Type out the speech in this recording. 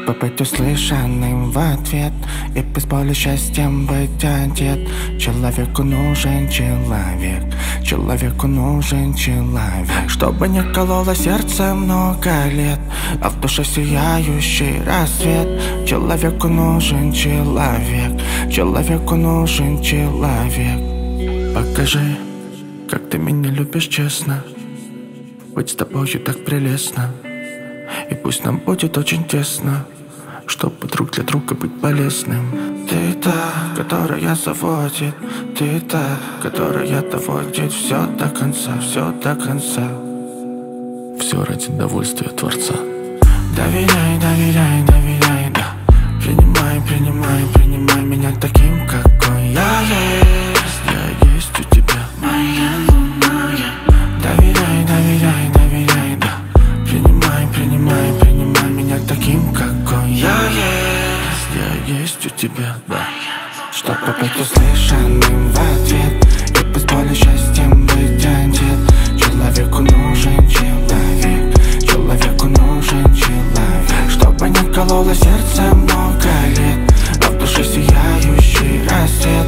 Чтобы быть услышанным в ответ и без боли счастьем быть одет. Человеку нужен человек, человеку нужен человек. Чтобы не кололо сердце много лет, а в душе сияющий рассвет. Человеку нужен человек, человеку нужен человек. Покажи, как ты меня любишь честно. Быть с тобою так прелестно. И пусть нам будет очень тесно, чтобы друг для друга быть полезным. Ты та, которая заводит, ты та, которая доводит все до конца, все до конца. Все ради удовольствия Творца. Доверяй, доверяй, доверяй, да. Принимай, принимай, принимай меня таким, какой я есть. Я есть у тебя, моя лунная. Доверяй, доверяй, доверяй, да. Принимай, принимай, принимай меня таким, какой я есть. Я есть у тебя, да. Чтобы быть услышанным в ответ и без боли счастьем быть одет. Человеку нужен человек, человеку нужен человек. Чтобы не кололо сердце много лет, а в душе сияющий рассвет.